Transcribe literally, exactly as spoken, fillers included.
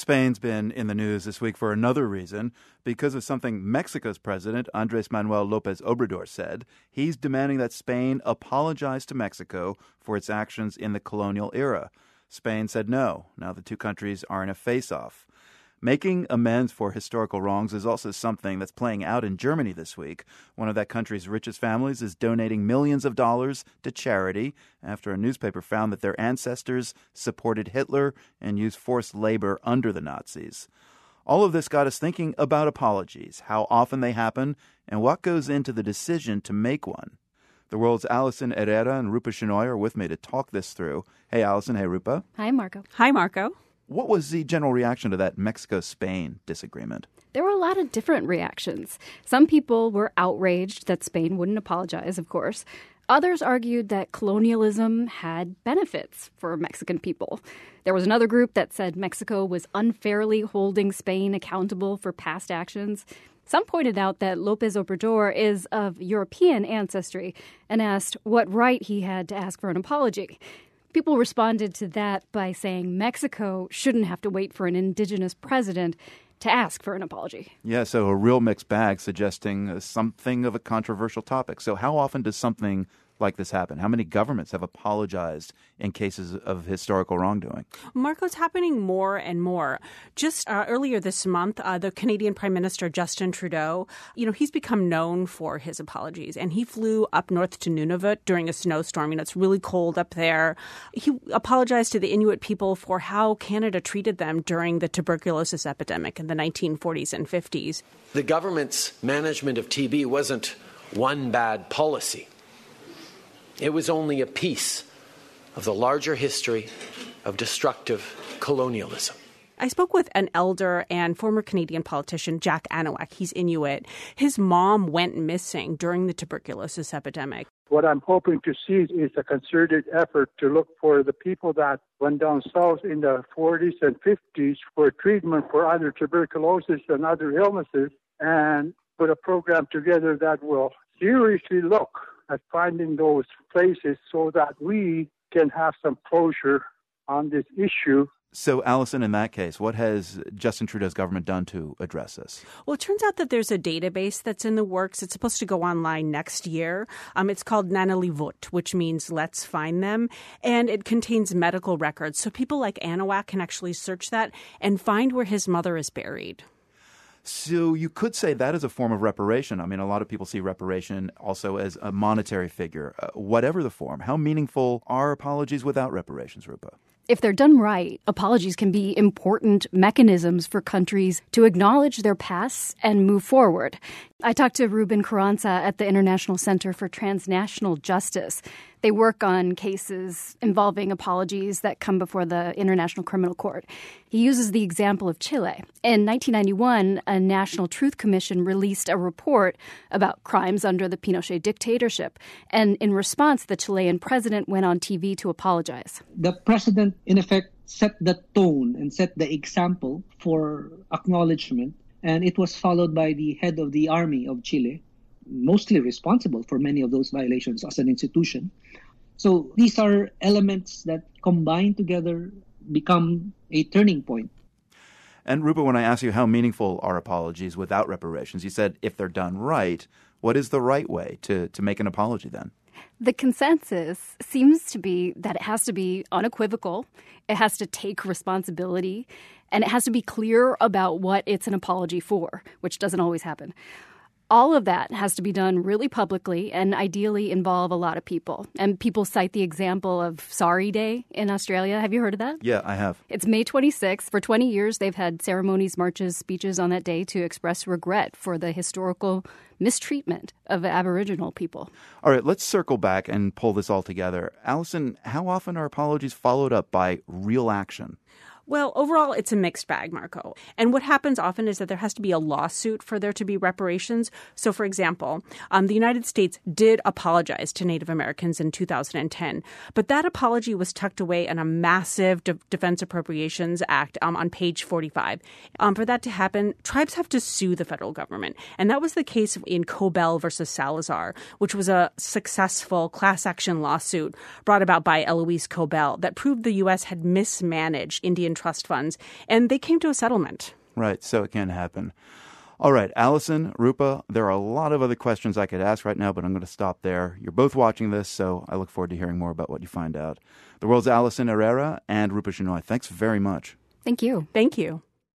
Spain's been in the news this week for another reason, because of something Mexico's president, Andrés Manuel López Obrador, said. He's demanding that Spain apologize to Mexico for its actions in the colonial era. Spain said no. Now the two countries are in a face-off. Making amends for historical wrongs is also something that's playing out in Germany this week. One of that country's richest families is donating millions of dollars to charity after a newspaper found that their ancestors supported Hitler and used forced labor under the Nazis. All of this got us thinking about apologies, how often they happen, and what goes into the decision to make one. The World's Alison Herrera and Rupa Shenoy are with me to talk this through. Hey, Alison. Hey, Rupa. Hi, Marco. Hi, Marco. What was the general reaction to that Mexico-Spain disagreement? There were a lot of different reactions. Some people were outraged that Spain wouldn't apologize, of course. Others argued that colonialism had benefits for Mexican people. There was another group that said Mexico was unfairly holding Spain accountable for past actions. Some pointed out that López Obrador is of European ancestry and asked what right he had to ask for an apology. People responded to that by saying Mexico shouldn't have to wait for an indigenous president to ask for an apology. Yeah, so a real mixed bag suggesting uh, something of a controversial topic. So how often does something like this happen? How many governments have apologized in cases of historical wrongdoing? Marco, it's happening more and more. Just uh, earlier this month, uh, the Canadian Prime Minister Justin Trudeau, you know, he's become known for his apologies. And he flew up north to Nunavut during a snowstorm. You know, it's really cold up there. He apologized to the Inuit people for how Canada treated them during the tuberculosis epidemic in the nineteen forties and fifties. The government's management of T B wasn't one bad policy. It was only a piece of the larger history of destructive colonialism. I spoke with an elder and former Canadian politician, Jack Anawak. He's Inuit. His mom went missing during the tuberculosis epidemic. What I'm hoping to see is a concerted effort to look for the people that went down south in the forties and fifties for treatment for either tuberculosis and other illnesses, and put a program together that will seriously look at finding those places so that we can have some closure on this issue. So, Alison, in that case, what has Justin Trudeau's government done to address this? Well, it turns out that there's a database that's in the works. It's supposed to go online next year. Um, it's called Nanalivut, which means let's find them. And it contains medical records. So people like Anawak can actually search that and find where his mother is buried. So you could say that is a form of reparation. I mean, a lot of people see reparation also as a monetary figure. Uh, whatever the form, how meaningful are apologies without reparations, Rupa? If they're done right, apologies can be important mechanisms for countries to acknowledge their pasts and move forward. I talked to Ruben Carranza at the International Center for Transnational Justice. They work on cases involving apologies that come before the International Criminal Court. He uses the example of Chile. In nineteen ninety-one, a National Truth Commission released a report about crimes under the Pinochet dictatorship. And in response, the Chilean president went on T V to apologize. The president, in effect, set the tone and set the example for acknowledgement. And it was followed by the head of the army of Chile, mostly responsible for many of those violations as an institution. So these are elements that combined together become a turning point. And Rupa, when I asked you how meaningful are apologies without reparations, you said if they're done right, what is the right way to, to make an apology then? The consensus seems to be that it has to be unequivocal, it has to take responsibility, and it has to be clear about what it's an apology for, which doesn't always happen. All of that has to be done really publicly and ideally involve a lot of people. And people cite the example of Sorry Day in Australia. Have you heard of that? Yeah, I have. It's May twenty-sixth. For twenty years, they've had ceremonies, marches, speeches on that day to express regret for the historical mistreatment of Aboriginal people. All right, let's circle back and pull this all together. Alison, how often are apologies followed up by real action? Well, overall, it's a mixed bag, Marco. And what happens often is that there has to be a lawsuit for there to be reparations. So, for example, um, the United States did apologize to Native Americans in two thousand ten, but that apology was tucked away in a massive De- Defense Appropriations Act um, on page forty-five. Um, for that to happen, tribes have to sue the federal government. And that was the case in Cobell versus Salazar, which was a successful class action lawsuit brought about by Eloise Cobell that proved the U S had mismanaged Indian trust funds. And they came to a settlement. Right, so it can happen. All right, Allison, Rupa, there are a lot of other questions I could ask right now, but I'm going to stop there. You're both watching this, so I look forward to hearing more about what you find out. The World's Allison Herrera and Rupa Shenoy, thanks very much. Thank you. Thank you.